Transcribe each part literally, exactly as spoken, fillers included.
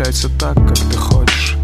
получается так, как ты хочешь.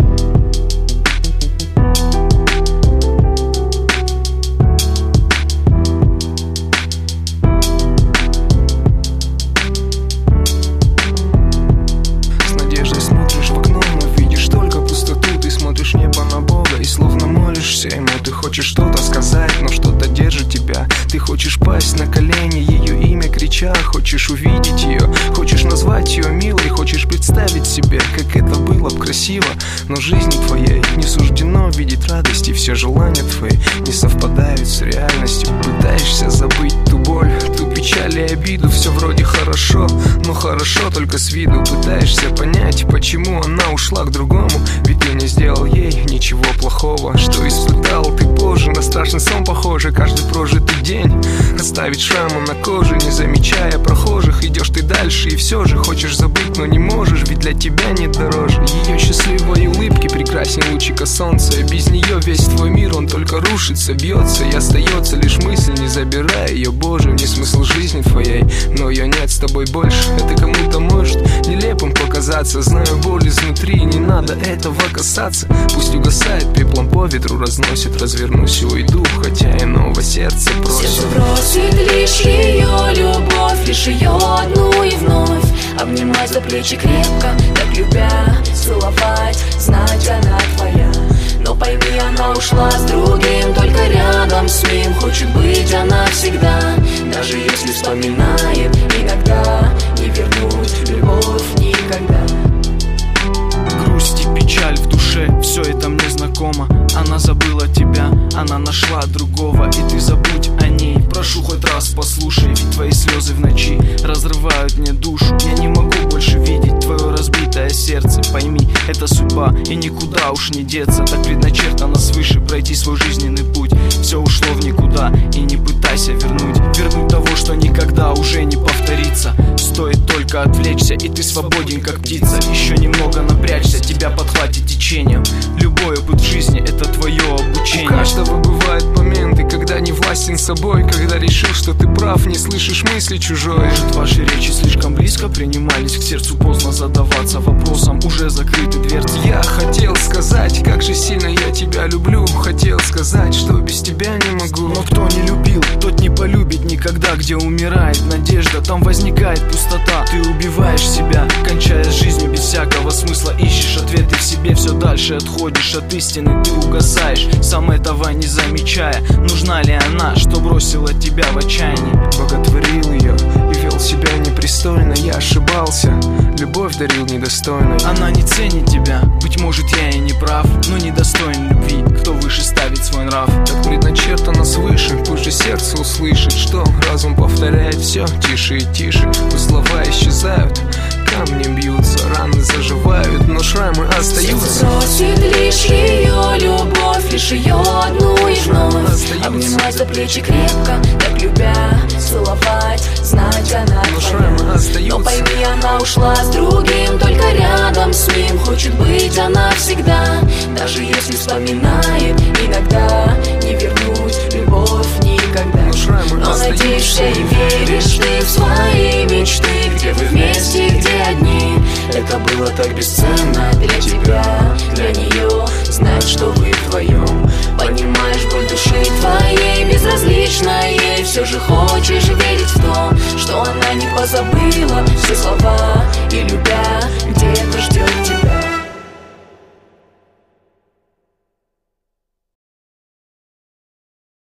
С надеждой смотришь в окно, но видишь только пустоту. Ты смотришь в небо на Бога и словно молишься ему. Ты хочешь что-то сказать, но что-то держит тебя. Ты хочешь пасть на колени, ее имя крича. Хочешь увидеть ее, хочешь назвать ее милой. Хочешь представить себе, как это было бы красиво. Но жизни твоей не суждено видеть радости. Все желания твои не совпадают с реальностью. Пытаешься забыть ту боль, ту печаль и обиду. Все вроде хорошо, но хорошо только с виду. Пытаешься понять, почему она ушла к другому. Ведь ты не сделал ей ничего плохого. Что испытал ты позже, на страшный сон похоже. Каждый прожитый день оставить шрамы на коже. Не замечая прохожих, идешь ты дальше. И все же хочешь забыть, но не можешь. Ведь для тебя нет дороже ее счастливой улыбки, прекрасней лучика солнца. Без нее весь твой мир, он только рушится, бьется. И остается лишь мысль, не забирай ее, Боже. Не смысл жизни твоей, но ее нет с тобой больше. Это кому-то может нелепым показаться. Знаю боль изнутри, не надо этого касаться. Пусть угасает пеплом, по ветру разносит. Развернусь и уйду, хотя иного сердце просит. Сердце просит лишь ее любовь, лишь ее одну и вновь. Обнимать за плечи крепко, так любя, целовать, знать она твоя. Но пойми, она ушла с другим, только рядом с ним хочет быть она всегда. Даже если вспоминает иногда, не вернуть любовь никогда. Грусть и печаль в душе, все это мне знакомо. Она забыла тебя, она нашла другого. И ты забудь о ней, прошу хоть раз послушай. Ведь твои слезы в ночи разрывают мне душу. Я не могу больше видеть твое разбитое сердце. Пойми, это судьба, и никуда уж не деться. Так предначертано свыше пройти свой жизненный путь. Все ушло в никуда, и не пытайся вернуть. Вернуть того, что никогда уже не повторится. Стоит только отвлечься, и ты свободен, как птица. Еще немного напрячься, тебя подхватит течением. Любой опыт в жизни — это твое обучение. У каждого бывают моменты, когда не властен собой. Когда решил, что ты прав, не слышишь мысли чужой. Может, ваши речи слишком близко принимались к сердцу, поздно задаваться вопросом, уже закрыты дверцы. Я хотел сказать, как же сильно я тебя люблю. Хотел сказать, что без тебя не могу. Но кто не любил, тот не полюбит никогда. Где умирает надежда, там возникает пустота. Ты убиваешь себя, кончая с жизнью без всякого смысла. Ищешь ответы в себе, все дальше отходишь от истины. Ты угасаешь, сам этого не замечая. Нужна ли она, что бросила тебя в отчаянии? Боготворил ее и вел себя непристойно. Я ошибался, любовь дарил недостойной. Она не ценит тебя, быть может я и не прав, но недостоин любви, кто выше ставит свой нрав. Так предначертано свыше, пусть же сердце услышит, что разум повторяет все тише и тише. Пусть слова исчезают, камни бьются, раны заживают, но шрамы остаются. Сердце просит лишь ее любовь, лишь ее одну и вновь. Обнимать за плечи крепко, так любя, целовать, знать она твоя. Но пойми, она ушла с другим, только рядом с ним хочет быть она всегда. Даже если вспоминает иногда, не вернуть любовь никогда. Но надеешься и веришь ты в свои мечты, где вы вместе, где одни. Это было так бесценно для тебя, для нее. Знать, что вы вдвоем. Понимаешь боль души твоей, безразлично ей. Все же хочешь верить в то, что она не позабыла все слова. И любя,